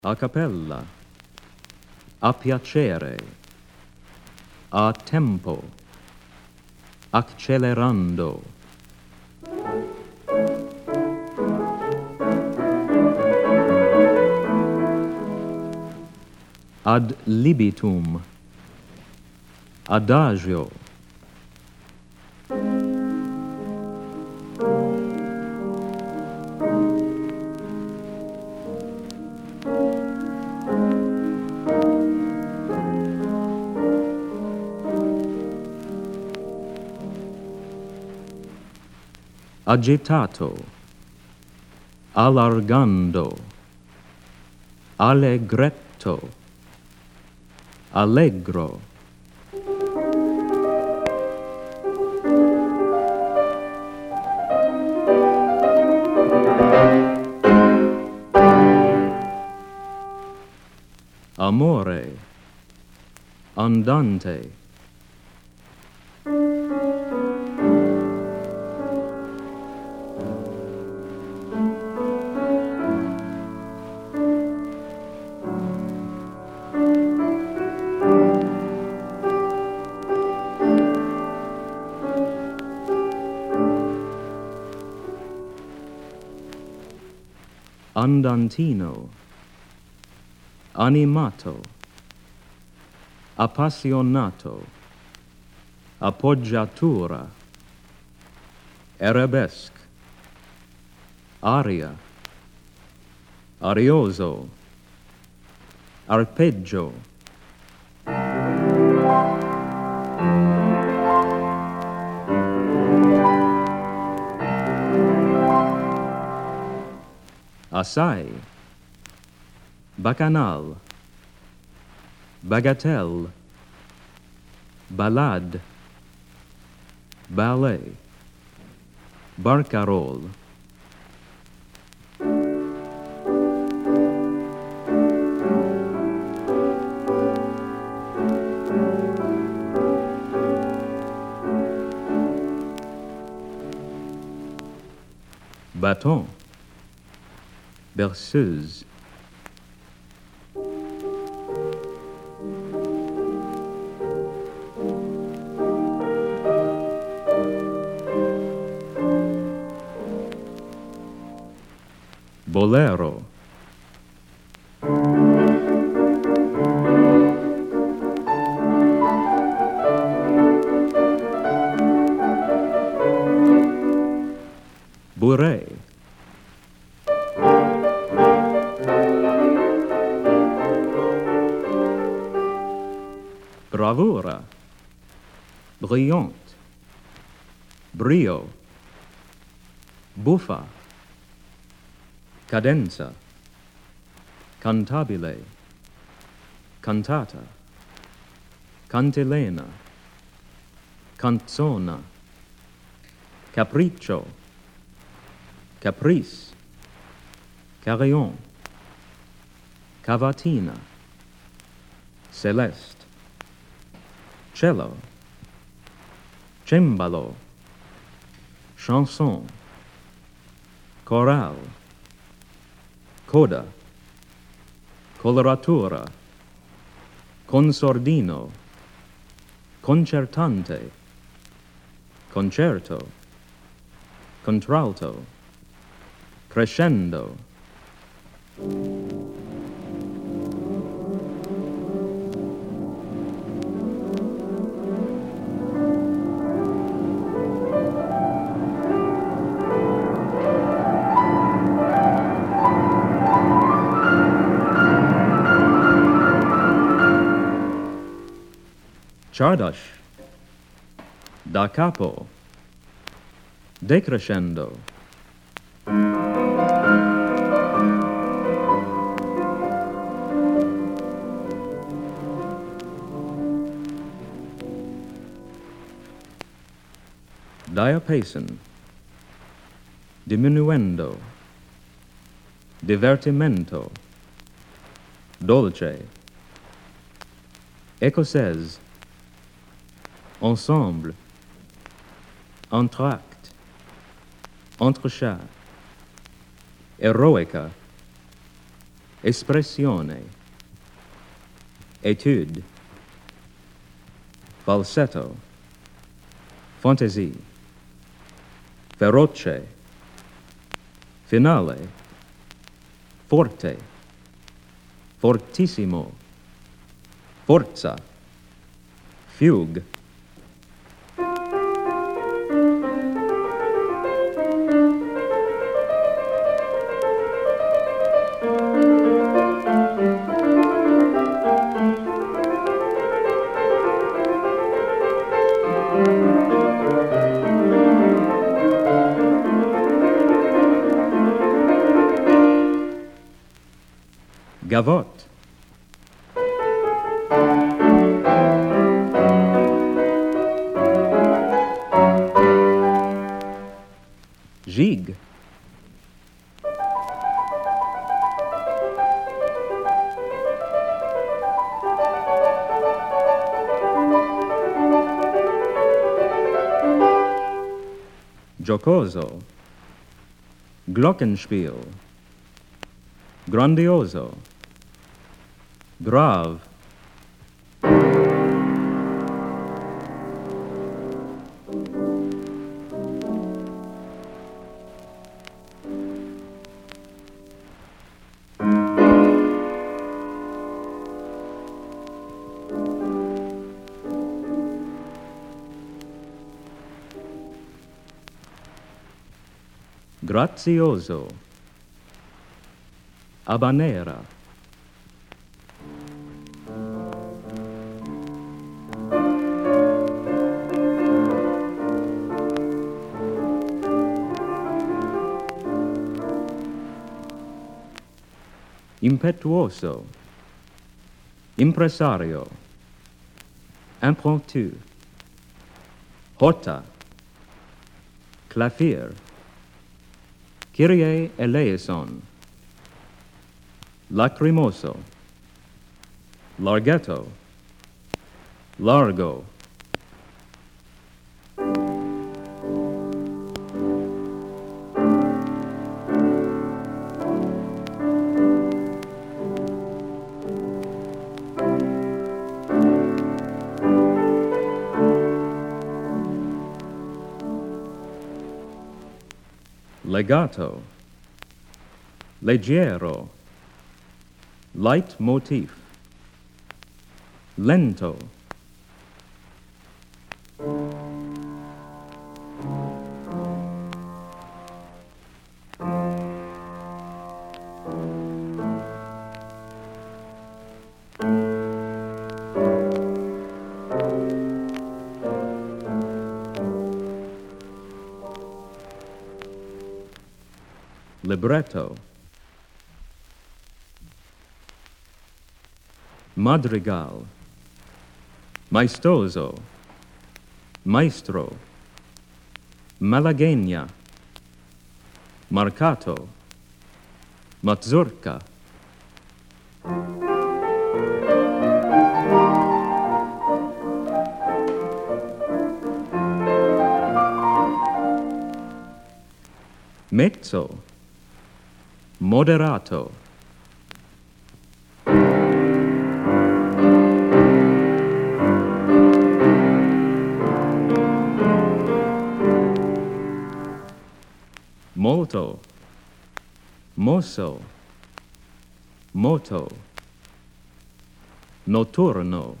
a cappella, a piacere, a tempo, accelerando. Ad libitum, adagio. Agitato, allargando, allegretto, allegro. Amore, andante. Andantino, animato, appassionato, appoggiatura, arabesque, aria, arioso, arpeggio. Assai, bacchanal, bagatelle, ballade, ballet, barcarolle. Bâton, berceuse. Bolero. Bourrée. Bravura, brillante, brio, buffa, cadenza, cantabile, cantata, cantilena, canzona, capriccio, caprice, carillon, cavatina, celeste, cello, cembalo, chanson, chorale, coda, coloratura, consordino, concertante, concerto, contralto, crescendo. Czardash, da capo, decrescendo. Diapason, diminuendo, divertimento, dolce, écossaise, ensemble, entr'acte, entrechat, eroica, espressione, étude, falsetto, fantaisie, feroce, finale, forte, fortissimo, forza, fugue. Gavotte. Gigue. Giocoso. Glockenspiel. Grandioso. Grave. Grazioso. Habanera. Impetuoso, impresario, impromptu, horta, clavier, Kyrie eleison, lacrimoso, larghetto, largo. Legato, leggero, leitmotiv, lento, libretto, madrigal, maestoso, maestro, malagueña, marcato, mazurka. Mezzo, moderato. Molto, mosso, moto, notturno,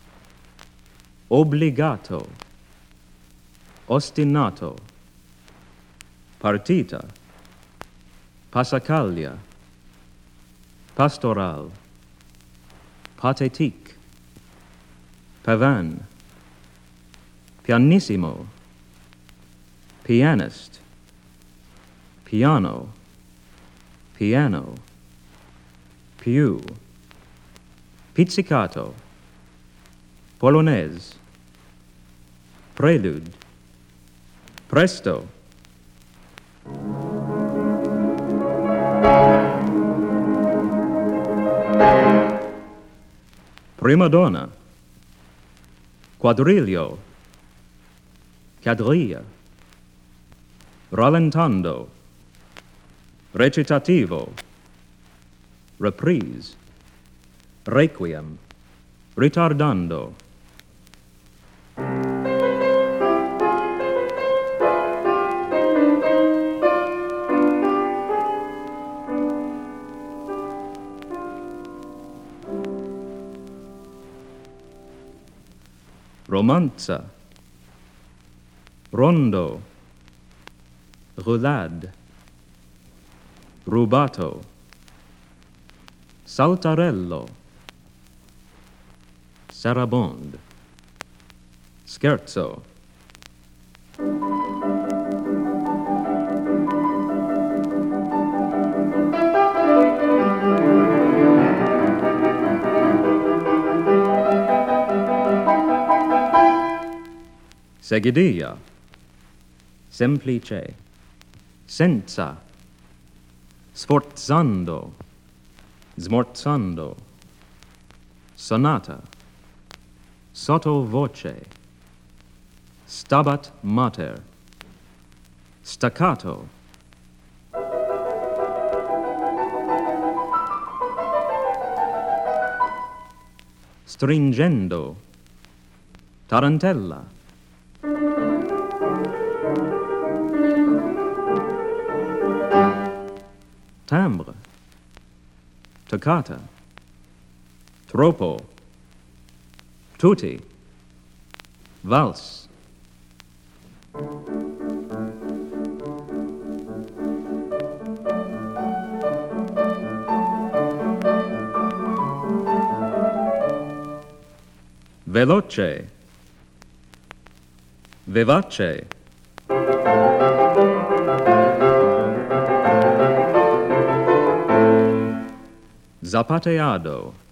obbligato, ostinato, partita, passacaglia, pastoral, pathétique, pavane, pianissimo, pianist, piano, piano, più, pizzicato, polonaise, prelude, presto. Prima donna, quadrillio, quadrilla, rallentando, recitativo, reprise, requiem, ritardando. Romanza, rondo, roulade, rubato, saltarello, sarabande, scherzo. Seguidilla, semplice, senza, sforzando, smorzando, sonata, sottovoce, stabat mater, staccato. Stringendo, tarantella. Timbre, toccata, troppo, tutti, valse. Veloce, vivace. Zapateado.